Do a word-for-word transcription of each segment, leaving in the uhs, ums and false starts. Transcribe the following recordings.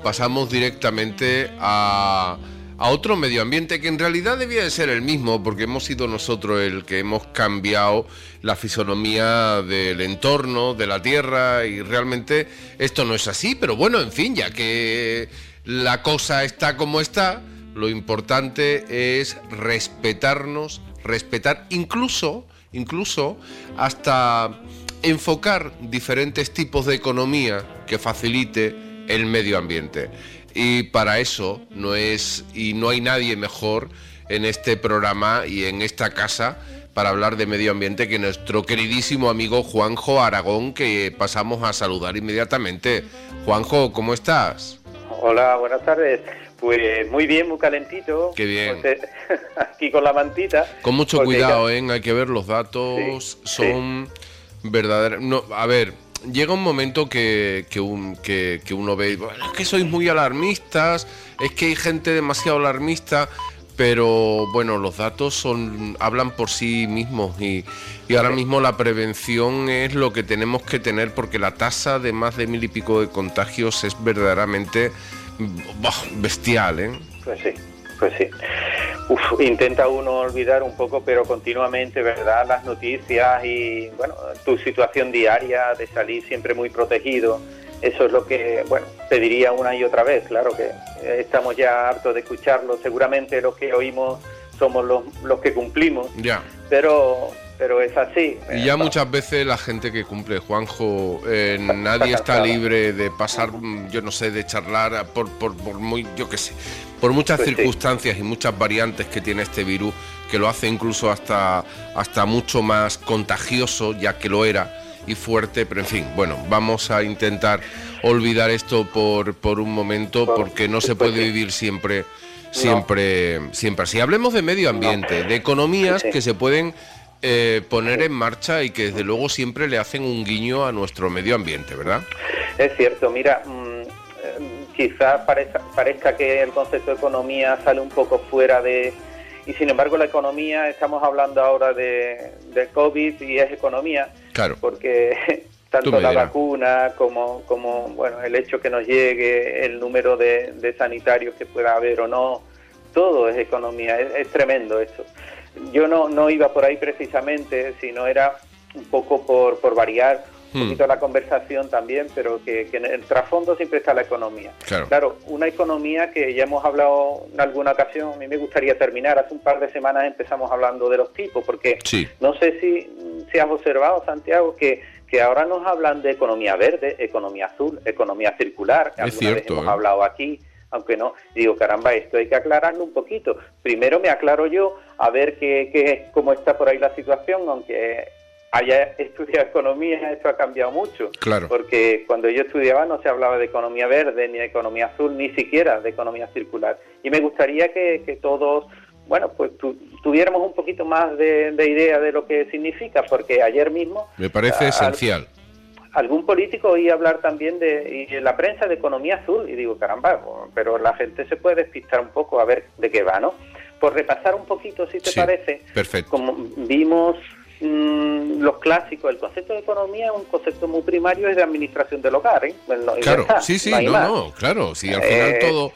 pasamos directamente a, a otro medio ambiente que en realidad debía de ser el mismo, porque hemos sido nosotros el que hemos cambiado la fisonomía del entorno, de la Tierra, y realmente esto no es así, pero bueno, en fin, ya que la cosa está como está, lo importante es respetarnos, respetar incluso, incluso hasta enfocar diferentes tipos de economía que facilite el medio ambiente. Y para eso no es y no hay nadie mejor en este programa y en esta casa para hablar de medio ambiente que nuestro queridísimo amigo Juanjo Aragón, que pasamos a saludar inmediatamente. Juanjo, ¿cómo estás? Hola, buenas tardes. Pues muy bien, muy calentito. Qué bien. Pues, eh, aquí con la mantita. Con mucho porque, cuidado, ¿eh? Hay que ver los datos, sí, son sí. verdaderos. No, a ver, llega un momento que, que, un, que, que uno ve, bueno, es que sois muy alarmistas, es que hay gente demasiado alarmista, pero bueno, los datos son hablan por sí mismos y, y ahora mismo la prevención es lo que tenemos que tener, porque la tasa de más de mil y pico de contagios es verdaderamente bestial, ¿eh? Pues sí, pues sí. Uf, intenta uno olvidar un poco, pero continuamente, ¿verdad? Las noticias y, bueno, tu situación diaria de salir siempre muy protegido. Eso es lo que, bueno, te diría una y otra vez. Claro que estamos ya hartos de escucharlo. Seguramente los que oímos somos los, los que cumplimos. Ya. Pero... pero es así. Y ya muchas veces la gente que cumple, Juanjo, eh, nadie está libre de pasar, yo no sé, de charlar por, por, por muy, yo qué sé, por muchas pues circunstancias sí. y muchas variantes que tiene este virus, que lo hace incluso hasta, hasta mucho más contagioso, ya que lo era, y fuerte, pero en fin, bueno, vamos a intentar olvidar esto por, por un momento, porque no se puede vivir siempre, siempre, no. siempre así. Hablemos de medio ambiente, no. de economías sí, sí. que se pueden... Eh, poner en marcha y que desde luego siempre le hacen un guiño a nuestro medio ambiente, ¿verdad? Es cierto, mira, mmm, eh, quizás parezca, parezca que el concepto de economía sale un poco fuera de... Y sin embargo la economía, estamos hablando ahora de, de COVID y es economía, claro. porque tanto la vacuna como, como bueno, el hecho que nos llegue, el número de, de sanitarios que pueda haber o no, todo es economía, es, es tremendo esto. Yo no, no iba por ahí precisamente, sino era un poco por, por variar un hmm. poquito la conversación también, pero que, que en el trasfondo siempre está la economía. Claro. Claro, una economía que ya hemos hablado en alguna ocasión, a mí me gustaría terminar, hace un par de semanas empezamos hablando de los tipos, porque sí. no sé si, si has observado, Santiago, que, que ahora nos hablan de economía verde, economía azul, economía circular, que es alguna cierto, vez hemos ¿eh? hablado aquí, aunque no, digo, caramba, esto hay que aclararlo un poquito. Primero me aclaro yo, a ver qué, qué, cómo está por ahí la situación, aunque haya estudiado economía, esto ha cambiado mucho. Claro. Porque cuando yo estudiaba no se hablaba de economía verde, ni de economía azul, ni siquiera de economía circular. Y me gustaría que, que todos, bueno, pues tu, tuviéramos un poquito más de, de idea de lo que significa, porque ayer mismo... Me parece a, esencial. Algún político oí hablar también de y en la prensa de economía azul y digo, caramba, pero la gente se puede despistar un poco a ver de qué va, ¿no? Por repasar un poquito, si te sí, parece, perfecto. Como vimos mmm, los clásicos, el concepto de economía es un concepto muy primario, es de administración del hogar, ¿eh? Bueno, claro, está, sí, sí, no, no, no, claro, si al final eh, todo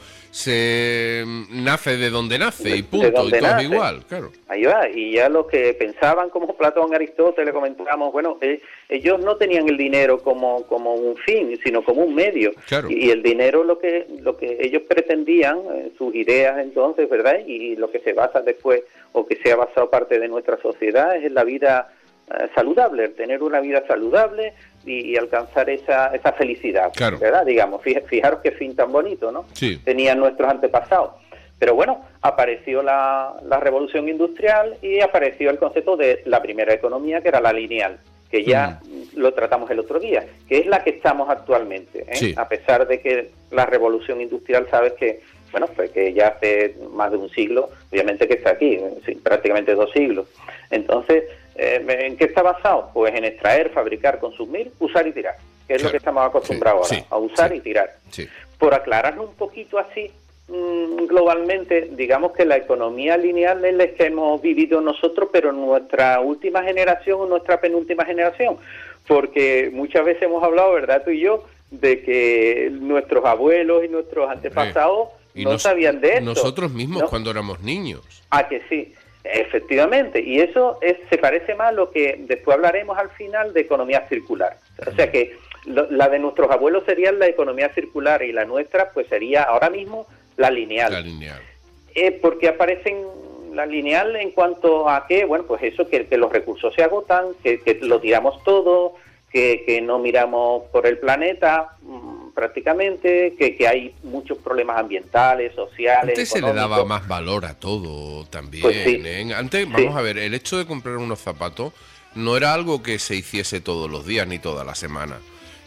se nace de donde nace y punto, y todo nace. Es igual, claro. Ahí va, y ya los que pensaban como Platón, Aristóteles, comentábamos, bueno, eh, ellos no tenían el dinero como como un fin, sino como un medio. Claro. Y, y el dinero lo que lo que ellos pretendían, eh, sus ideas entonces, ¿verdad? Y lo que se basa después, o que se ha basado parte de nuestra sociedad, es en la vida eh, saludable, el tener una vida saludable y, y alcanzar esa esa felicidad, claro. ¿verdad? Digamos, fij, fijaros qué fin tan bonito, ¿no? Sí. Tenían nuestros antepasados. Pero bueno, apareció la, la revolución industrial y apareció el concepto de la primera economía, que era la lineal, que ya mm. lo tratamos el otro día, que es la que estamos actualmente, ¿eh? Sí. A pesar de que la revolución industrial, sabes que, bueno, pues que ya hace más de un siglo, obviamente que está aquí, sí, prácticamente dos siglos. Entonces, eh, ¿en qué está basado? Pues en extraer, fabricar, consumir, usar y tirar, que es claro. lo que estamos acostumbrados sí. ahora, sí. a usar sí. y tirar. Sí. Por aclararlo un poquito así, globalmente, digamos que la economía lineal es la que hemos vivido nosotros, pero nuestra última generación o nuestra penúltima generación, porque muchas veces hemos hablado, ¿verdad?, tú y yo, de que nuestros abuelos y nuestros antepasados y no nos, sabían de esto. Nosotros mismos, ¿no? Cuando éramos niños. Ah, que sí, efectivamente. Y eso es, se parece más a lo que después hablaremos al final de economía circular. O sea que lo, la de nuestros abuelos sería la economía circular y la nuestra pues sería ahora mismo la lineal. La lineal. Eh, porque aparecen la lineal en cuanto a que, bueno, pues eso, que, que los recursos se agotan, que, que lo tiramos todo, que, que no miramos por el planeta mmm, prácticamente, que, que hay muchos problemas ambientales, sociales. Antes se le daba más valor a todo también. Pues sí. ¿eh? Antes, vamos Sí. a ver, el hecho de comprar unos zapatos no era algo que se hiciese todos los días ni toda la semana.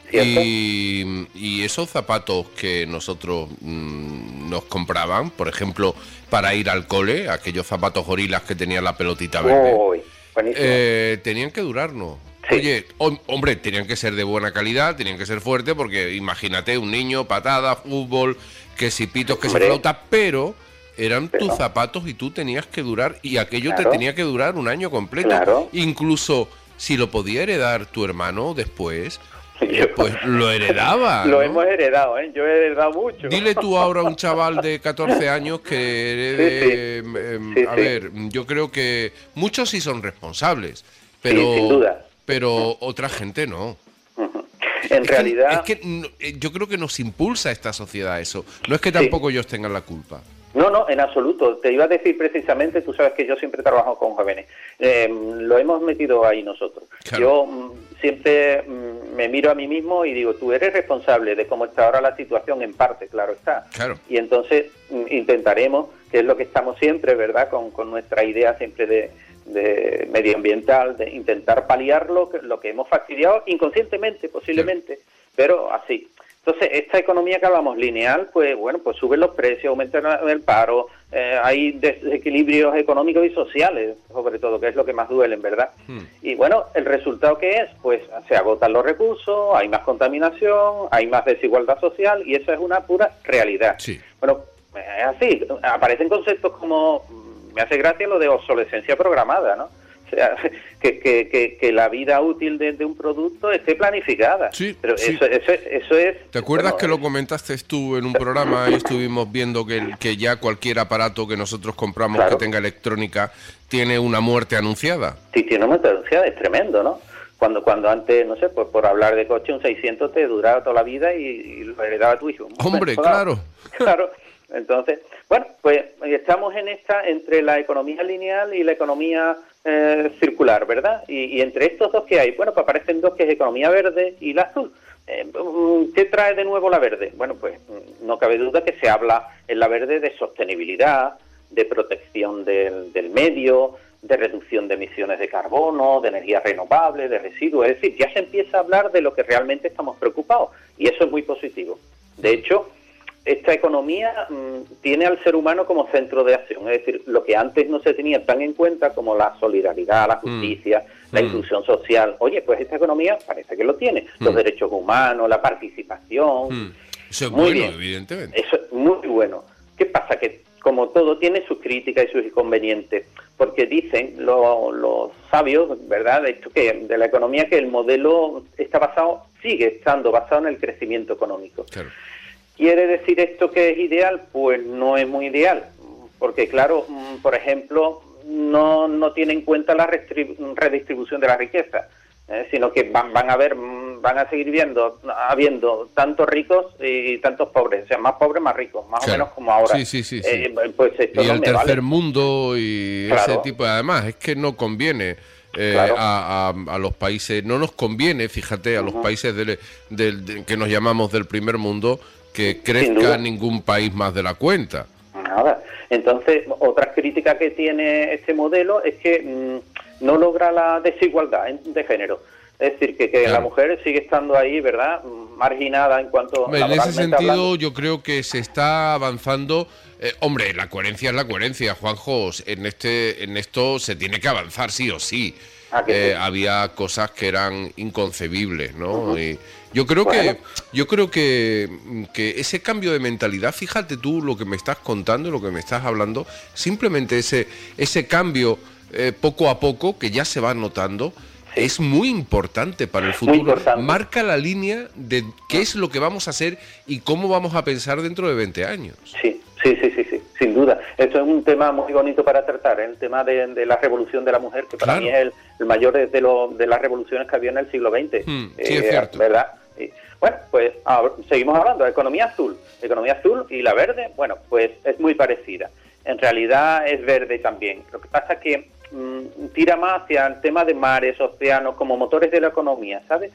Y, y esos zapatos que nosotros mmm, nos compraban, por ejemplo, para ir al cole, aquellos zapatos gorilas que tenían la pelotita verde, Uy, buenísimo. eh, tenían que durarnos. Sí. Oye, hom- hombre, tenían que ser de buena calidad, tenían que ser fuertes, porque imagínate un niño, patada, fútbol, que si pitos, que si Hombre. flauta, pero eran Pero- tus zapatos y tú tenías que durar, y aquello Claro. te tenía que durar un año completo. Claro. Incluso si lo podía heredar tu hermano después, Yo- eh, pues lo heredaba. Lo ¿no? hemos heredado, ¿eh? Yo he heredado mucho. Dile tú ahora a un chaval de catorce años que herede, Sí, sí. em, em, Sí, a sí. ver, yo creo que muchos sí son responsables, pero, Sí, sin duda. pero otra gente no. Ujú. En Es que- realidad... es que no- eh, yo creo que nos impulsa esta sociedad eso. No es que tampoco ellos tengan la culpa. No, no, en absoluto. Te iba a decir precisamente, tú sabes que yo siempre trabajo con jóvenes. Eh, lo hemos metido ahí nosotros. Claro. Yo mm, siempre mm, me miro a mí mismo y digo, tú eres responsable de cómo está ahora la situación en parte, claro está. Claro. Y entonces mm, intentaremos, que es lo que estamos siempre, ¿verdad? Con, con nuestra idea siempre de, de medioambiental, de intentar paliar lo que, lo que hemos fastidiado inconscientemente, posiblemente, pero así. Entonces, esta economía que hablamos lineal, pues bueno, pues suben los precios, aumentan el paro, eh, hay desequilibrios económicos y sociales, sobre todo, que es lo que más duele, ¿verdad? Hmm. Y bueno, ¿el resultado qué es? Pues se agotan los recursos, hay más contaminación, hay más desigualdad social, y eso es una pura realidad. Sí. Bueno, es así, aparecen conceptos como, me hace gracia lo de obsolescencia programada, ¿no? O sea, que, que, que, que la vida útil de, de un producto esté planificada. Sí, Pero sí. Eso, eso, eso es... ¿Te acuerdas bueno, que lo comentaste tú en un programa y estuvimos viendo que, el- que ya cualquier aparato que nosotros compramos Claro. que tenga electrónica tiene una muerte anunciada? Sí, tiene una traducción, es tremendo, ¿no? Cuando cuando antes, no sé, por, por hablar de coche, un seiscientos te duraba toda la vida y, y lo heredaba tu hijo. Hombre, Bueno, claro. Claro. Entonces, bueno, pues estamos en esta, entre la economía lineal y la economía eh, circular, ¿verdad? Y, y entre estos dos que hay, bueno, pues aparecen dos, que es economía verde y la azul. Eh, ¿Qué trae de nuevo la verde? Bueno, pues no cabe duda que se habla en la verde de sostenibilidad, de protección del, del medio, de reducción de emisiones de carbono, de energías renovables, de residuos. Es decir, ya se empieza a hablar de lo que realmente estamos preocupados, y eso es muy positivo. De hecho, esta economía mmm, tiene al ser humano como centro de acción, es decir, lo que antes no se tenía tan en cuenta como la solidaridad, la justicia, mm. la inclusión social. Oye, pues esta economía parece que lo tiene. Mm. Los derechos humanos, la participación. Mm. Eso es muy bueno, bien. evidentemente. Eso es muy bueno. ¿Qué pasa? Que como todo tiene sus críticas y sus inconvenientes, porque dicen los, los sabios, ¿verdad?, de, esto que, de la economía, que el modelo está basado, sigue estando basado en el crecimiento económico. Claro. ¿Quiere decir esto que es ideal? Pues no es muy ideal, porque claro, por ejemplo, no, no tiene en cuenta la redistribución de la riqueza, ¿eh? Sino que van, van a ver, van a seguir viendo, habiendo tantos ricos y tantos pobres, o sea, más pobres, más ricos, más Claro. o menos como ahora. Sí, sí, sí, sí. Eh, pues esto Y no el me tercer vale. mundo y Claro. ese tipo, además, es que no conviene. Eh, Claro. a, a, a los países, no nos conviene, fíjate, a los Ujú. países del, del- de- que nos llamamos del primer mundo, que duda. crezca ningún país más de la cuenta. Nada. Entonces, otra crítica que tiene este modelo es que mmm, no logra la desigualdad en- de género. Es decir, que, que Claro. la mujer sigue estando ahí, ¿verdad?, marginada en cuanto Hombre, en ese laboralmente sentido, hablando. yo creo que se está avanzando. Eh, hombre, la coherencia es la coherencia, Juanjo. En este, en esto se tiene que avanzar sí o sí. Ah, que Eh, sí. había cosas que eran inconcebibles, ¿no? Ujú. Y yo creo Bueno. que, yo creo que, que ese cambio de mentalidad, fíjate tú lo que me estás contando, lo que me estás hablando, simplemente ese, ese cambio eh, poco a poco que ya se va notando. sí. Es muy importante para el futuro. Marca la línea de qué es lo que vamos a hacer y cómo vamos a pensar dentro de veinte años. Sí, sí, sí, sí, sí, sin duda. Esto es un tema muy bonito para tratar, ¿eh? El tema de, de la revolución de la mujer, que para claro. mí es el, el mayor de, de, lo, de las revoluciones que había en el siglo veinte. Mm, sí, eh, es cierto. ¿Verdad? Y, bueno, pues ahora, seguimos hablando de economía azul. Economía azul y la verde, bueno, pues es muy parecida. En realidad es verde también. Lo que pasa es que mmm, tira más hacia el tema de mares, océanos, como motores de la economía, ¿sabes?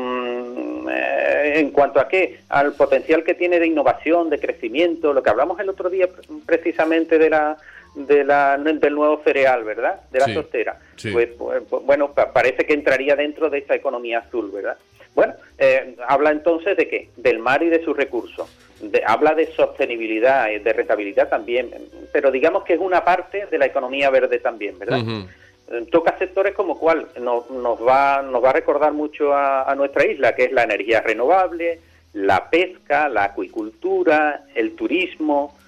Mm, eh, en cuanto a qué, al potencial que tiene de innovación, de crecimiento, lo que hablamos el otro día precisamente de la, de la del nuevo cereal, ¿verdad? De la sí, sostera. Sí. Pues, pues, bueno, parece que entraría dentro de esta economía azul, ¿verdad? Bueno, eh, habla entonces de qué, del mar y de sus recursos. De, habla de sostenibilidad, de rentabilidad también, pero digamos que es una parte de la economía verde también, ¿verdad? Uh-huh. Toca sectores como cuál, nos, nos, va, nos va a recordar mucho a, a nuestra isla, que es la energía renovable, la pesca, la acuicultura, el turismo,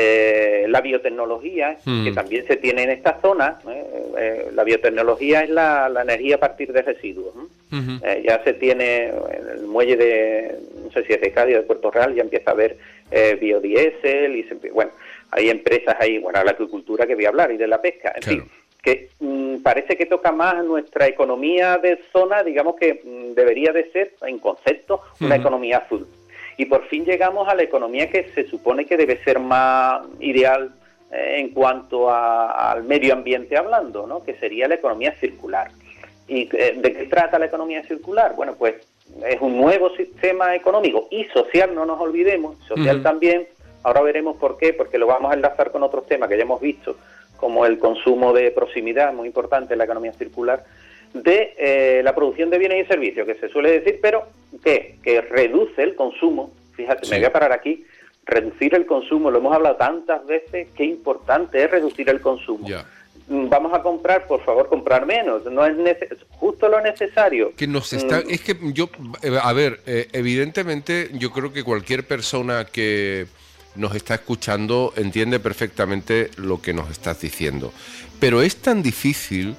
eh, la biotecnología, uh-huh. que también se tiene en esta zona. Eh, eh, la biotecnología es la, la energía a partir de residuos, ¿eh? Uh-huh. Eh, ya se tiene en el muelle de, no sé si es de Cádiz o de Puerto Real, ya empieza a haber eh, biodiesel y se, bueno, hay empresas ahí, bueno, la acuicultura que voy a hablar y de la pesca, en claro. fin, que mmm, parece que toca más nuestra economía de zona, digamos que mmm, debería de ser, en concepto, una uh-huh. economía azul. Y por fin llegamos a la economía que se supone que debe ser más ideal eh, en cuanto a, al medio ambiente hablando, ¿no? Que sería la economía circular. ¿Y de qué trata la economía circular? Bueno, pues es un nuevo sistema económico y social, no nos olvidemos, social uh-huh. también. Ahora veremos por qué, porque lo vamos a enlazar con otros temas que ya hemos visto, como el consumo de proximidad, muy importante en la economía circular, de eh, la producción de bienes y servicios, que se suele decir, pero ¿qué? Que reduce el consumo. Fíjate, sí. me voy a parar aquí. Reducir el consumo, lo hemos hablado tantas veces, qué importante es reducir el consumo. Yeah. Vamos a comprar, por favor, comprar menos, no es neces- justo lo necesario. Que nos está, mm. es que yo, a ver, eh, evidentemente yo creo que cualquier persona que nos está escuchando entiende perfectamente lo que nos estás diciendo, pero es tan difícil,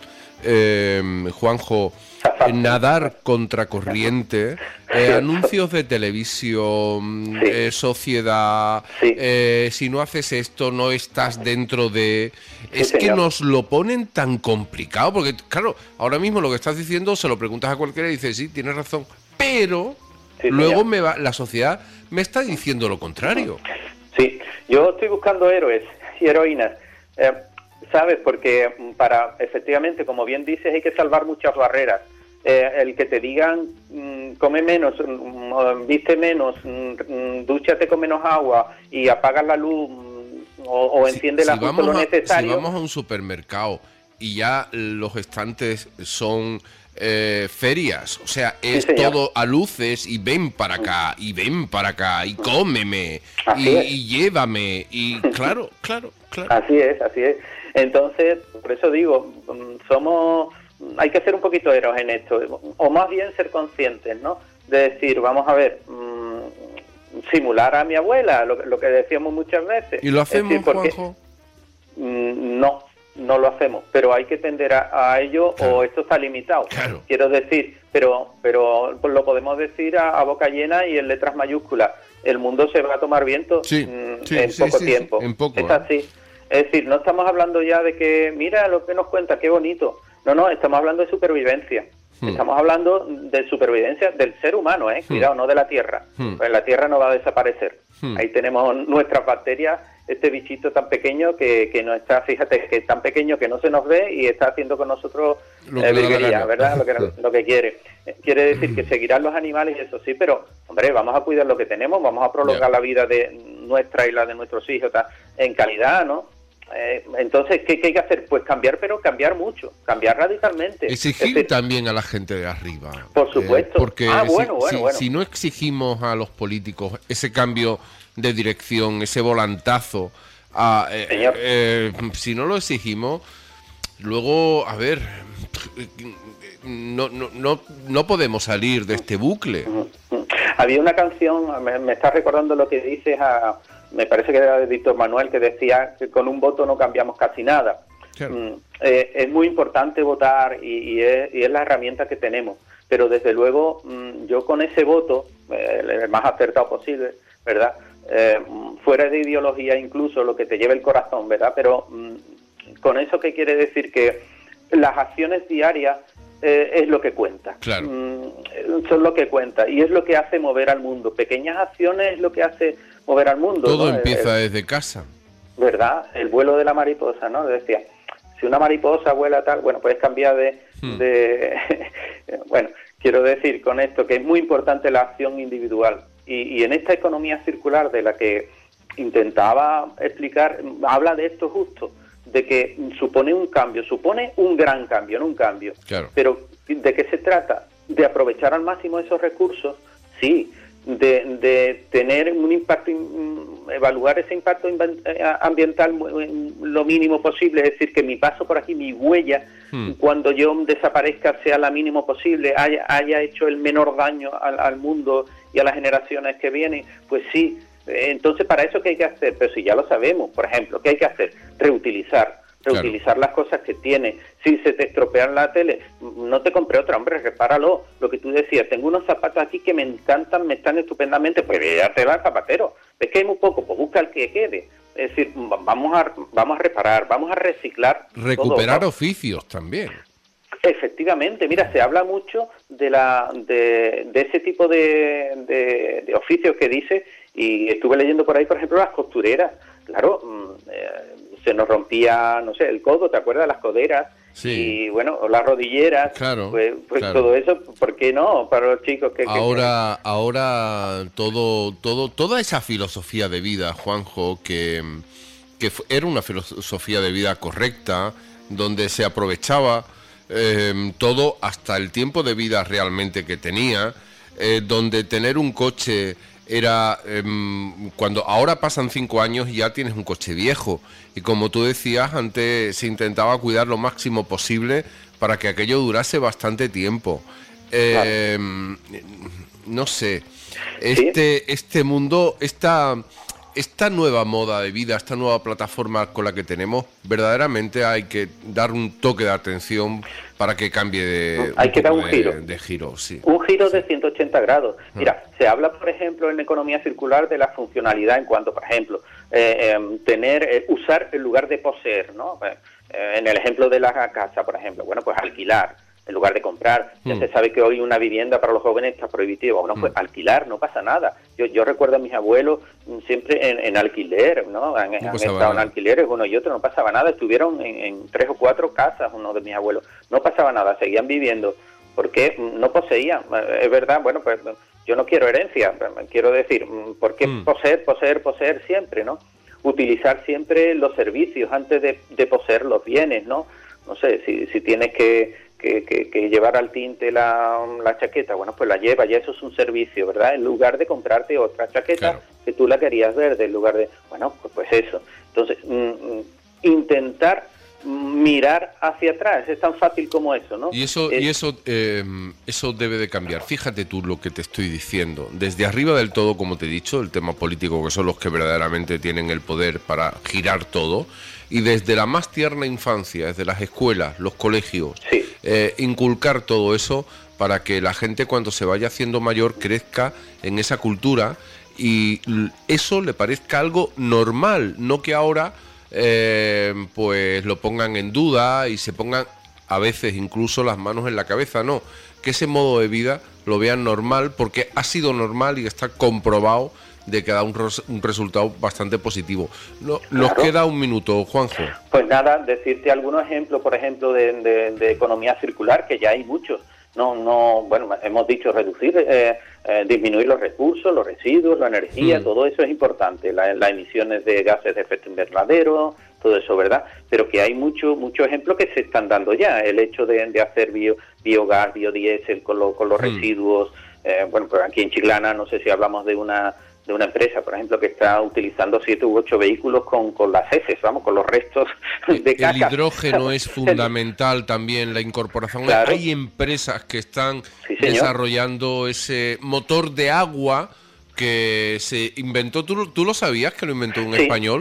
eh, Juanjo, nadar contracorriente, eh, anuncios de televisión, sí. eh, sociedad, sí. eh, si no haces esto no estás dentro de... Sí, es señor. que nos lo ponen tan complicado, porque claro, ahora mismo lo que estás diciendo se lo preguntas a cualquiera y dices, sí, tienes razón, pero sí, luego me va, la sociedad me está diciendo lo contrario. Sí, yo estoy buscando héroes y heroínas, eh, ¿sabes? Porque para, efectivamente, como bien dices, hay que salvar muchas barreras. Eh, el que te digan, mmm, come menos, mmm, viste menos, mmm, dúchate con menos agua y apagas la luz mmm, o, o enciende si, la luz si lo necesario. Si vamos a un supermercado y ya los estantes son eh, ferias, o sea, es sí, todo a luces y ven para acá, y ven para acá, y cómeme, y, y llévame, y claro, claro, claro. Así es, así es. Entonces, por eso digo, somos, hay que ser un poquito héroes en esto, o más bien ser conscientes, ¿no? De decir, vamos a ver, mmm, simular a mi abuela, lo, lo que decíamos muchas veces. ¿Y lo hacemos, decir, porque, Juanjo? Mmm, no, no lo hacemos, pero hay que tender a, a ello, claro. O esto está limitado. Claro. Quiero decir, pero pero lo podemos decir a, a boca llena y en letras mayúsculas. El mundo se va a tomar viento sí, mmm, sí, en sí, poco sí, tiempo. Sí, en poco, es ¿eh? así. Es decir, no estamos hablando ya de que, mira lo que nos cuenta, qué bonito. No, no, estamos hablando de supervivencia. Hmm. Estamos hablando de supervivencia del ser humano, ¿eh? Cuidado, hmm. no de la Tierra. Hmm. Pues la Tierra no va a desaparecer. Hmm. Ahí tenemos nuestras bacterias, este bichito tan pequeño que, que no está, fíjate, que es tan pequeño que no se nos ve y está haciendo con nosotros eh, virguería, ¿verdad? Lo que, lo que quiere. Quiere decir que seguirán los animales y eso sí, pero, hombre, vamos a cuidar lo que tenemos, vamos a prolongar yeah. la vida de nuestra y la de nuestros hijos en calidad, ¿no? Eh, entonces, ¿qué, ¿qué hay que hacer? Pues cambiar, pero cambiar mucho, cambiar radicalmente. Exigir es decir, también a la gente de arriba. Por supuesto. Eh, porque ah, si, bueno, bueno, si, bueno. si no exigimos a los políticos ese cambio de dirección, ese volantazo, a, eh, eh, si no lo exigimos, luego, a ver, no, no, no, no podemos salir de este bucle. Había una canción, me, me está recordando lo que dices a... Me parece que era de Víctor Manuel, que decía que con un voto no cambiamos casi nada. Claro. Mm, eh, es muy importante votar y, y, es, y es la herramienta que tenemos, pero desde luego mm, yo con ese voto, eh, el más acertado posible, ¿verdad? Eh, fuera de ideología incluso, lo que te lleve el corazón, ¿verdad? Pero mm, con eso, ¿qué quiere decir? Que las acciones diarias eh, es lo que cuenta. Claro. Mm, son lo que cuenta y es lo que hace mover al mundo. Pequeñas acciones es lo que hace mover al mundo. Todo ¿no? empieza el, desde casa. ¿Verdad? El vuelo de la mariposa, ¿no? Decía, si una mariposa vuela tal, bueno, puedes cambiar de... Hmm. de bueno, quiero decir con esto que es muy importante la acción individual. Y, y en esta economía circular de la que intentaba explicar, habla de esto justo, de que supone un cambio, supone un gran cambio, no un cambio. Claro. Pero ¿de qué se trata? De aprovechar al máximo esos recursos, sí, de, de tener un impacto, evaluar ese impacto ambiental lo mínimo posible, es decir, que mi paso por aquí, mi huella, hmm. cuando yo desaparezca sea la mínimo posible, haya, haya hecho el menor daño al, al mundo y a las generaciones que vienen, pues sí. Entonces, ¿para eso qué hay que hacer? Pero si ya lo sabemos, por ejemplo, ¿qué hay que hacer? Reutilizar, reutilizar claro. las cosas que tiene. Si se te estropean la tele, no te compré otra, hombre, repáralo. Lo que tú decías, tengo unos zapatos aquí que me encantan, me están estupendamente, pues ya te va al zapatero. ¿Ves que hay muy poco? Pues busca el que quede. Es decir, vamos a, vamos a reparar, vamos a reciclar. Recuperar todo, ¿no? Oficios también. Efectivamente, mira, se habla mucho de la de, de ese tipo de, de, de oficios que dice, y estuve leyendo por ahí, por ejemplo, las costureras. Claro, eh, se nos rompía, no sé, el codo, ¿te acuerdas? Las coderas, sí. Y bueno, o las rodilleras, claro, pues, pues claro. todo eso, ¿por qué no? Para los chicos que... Ahora, que... ahora todo, todo, toda esa filosofía de vida, Juanjo, que, que era una filosofía de vida correcta, donde se aprovechaba Eh, todo hasta el tiempo de vida realmente que tenía, eh, donde tener un coche era, eh, cuando ahora pasan cinco años y ya tienes un coche viejo, y como tú decías, antes se intentaba cuidar lo máximo posible para que aquello durase bastante tiempo. Eh, claro. No sé, este, ¿sí? este mundo, esta... Esta nueva moda de vida, esta nueva plataforma con la que tenemos, verdaderamente hay que dar un toque de atención para que cambie de, hay que dar un de, giro. De giro sí. Un giro de ciento ochenta grados. Mira, se habla, por ejemplo, en economía circular de la funcionalidad en cuanto, por ejemplo, eh, eh, tener, eh, usar en lugar de poseer, ¿no? Eh, en el ejemplo de la casa, por ejemplo, bueno, pues alquilar. En lugar de comprar, ya mm. se sabe que hoy una vivienda para los jóvenes está prohibitiva. Bueno, pues mm. alquilar, no pasa nada. Yo yo recuerdo a mis abuelos siempre en, en alquiler, ¿no? Han, no han estado nada. En alquileres uno y otro, no pasaba nada. Estuvieron en, en tres o cuatro casas uno de mis abuelos. No pasaba nada, seguían viviendo. porque no poseían. Es verdad, bueno, pues yo no quiero herencia, quiero decir, ¿por qué mm. poseer, poseer, poseer siempre, no? Utilizar siempre los servicios antes de, de poseer los bienes, ¿no? No sé, si, si tienes que, que, que, que llevar al tinte la, la chaqueta, bueno, pues la lleva, ya eso es un servicio, ¿verdad? En lugar de comprarte otra chaqueta, claro, que tú la querías verde, en lugar de, bueno, pues, pues eso. Entonces, mm, intentar mirar hacia atrás, es tan fácil como eso, ¿no? Y eso, es... y eso, eh, eso debe de cambiar. Fíjate tú lo que te estoy diciendo. Desde arriba del todo, como te he dicho, el tema político, que son los que verdaderamente tienen el poder para girar todo, y desde la más tierna infancia, desde las escuelas, los colegios, sí. eh, inculcar todo eso para que la gente cuando se vaya haciendo mayor crezca en esa cultura y eso le parezca algo normal, no que ahora eh, pues lo pongan en duda y se pongan a veces incluso las manos en la cabeza, no, que ese modo de vida lo vean normal porque ha sido normal y está comprobado de que da un, res, un resultado bastante positivo. No, nos claro. queda un minuto, Juanjo. Pues nada, decirte algunos ejemplos, por ejemplo, de, de, de economía circular, que ya hay muchos. No, no, bueno, hemos dicho reducir, eh, eh, disminuir los recursos, los residuos, la energía, mm. todo eso es importante, las la emisiones de gases de efecto invernadero, todo eso, ¿verdad? Pero que hay muchos muchos ejemplos que se están dando ya, el hecho de, de hacer bio, biogás, biodiesel con, lo, con los mm. residuos, eh, bueno, pues aquí en Chiclana, no sé si hablamos de una de una empresa, por ejemplo, que está utilizando siete u ocho vehículos con, con las heces, vamos, con los restos de caca. El hidrógeno es fundamental también, la incorporación. Claro. Hay empresas que están sí, desarrollando ese motor de agua que se inventó, ¿tú, tú lo sabías que lo inventó un sí. español?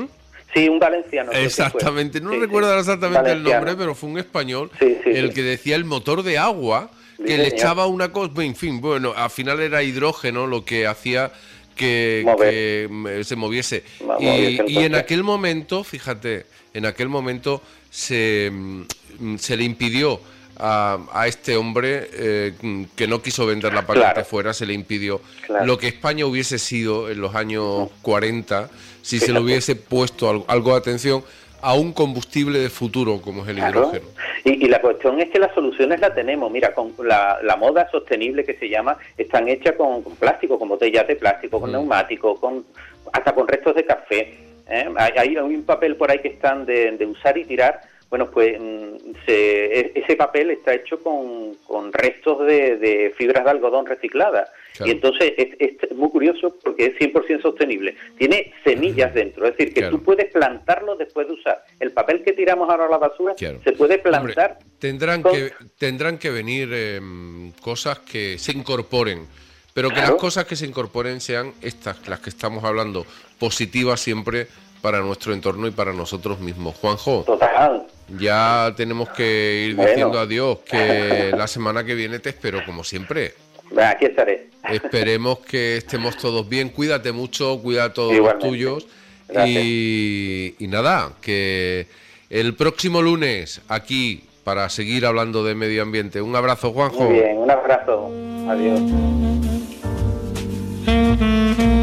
Sí, un valenciano. Exactamente, no sí, recuerdo sí. exactamente Valenciano. el nombre, pero fue un español sí, sí, el sí. que decía el motor de agua, que Sí, le señor. echaba una cosa, en fin, bueno, al final era hidrógeno lo que hacía que, Mover. que se moviese. Mo- Y, moviese el y en coche. aquel momento, fíjate, en aquel momento se, mm, se le impidió a, a este hombre eh, que no quiso vender la patente Claro. fuera, se le impidió Claro. lo que España hubiese sido en los años Ujú. cuarenta si Fíjate. se le hubiese puesto algo, algo de atención a un combustible de futuro como es el Claro. hidrógeno. Y, y la cuestión es que las soluciones las tenemos. Mira, con la, la moda sostenible que se llama, están hechas con, con plástico, con botellas de plástico, con Mm. neumáticos, con, hasta con restos de café. ¿eh? Hay, hay un papel por ahí que están de, de usar y tirar. Bueno, pues mm, se, ese papel está hecho con, con restos de, de fibras de algodón recicladas. Claro. Y entonces es, es muy curioso porque es cien por ciento sostenible. Tiene semillas dentro, es decir, que Claro. tú puedes plantarlo después de usar. El papel que tiramos ahora a la basura Claro. se puede plantar. Hombre, tendrán, con- que, tendrán que venir eh, cosas que se incorporen, pero que Claro. las cosas que se incorporen sean estas, las que estamos hablando, positivas siempre para nuestro entorno y para nosotros mismos. Juanjo, Total. ya tenemos que ir Bueno. diciendo adiós, que la semana que viene te espero como siempre. Bueno, aquí estaré. Esperemos que estemos todos bien. Cuídate mucho, cuida a todos Igualmente. los tuyos. Gracias. Y, y nada, que el próximo lunes aquí para seguir hablando de medio ambiente. Un abrazo, Juanjo. Muy bien, un abrazo. Adiós.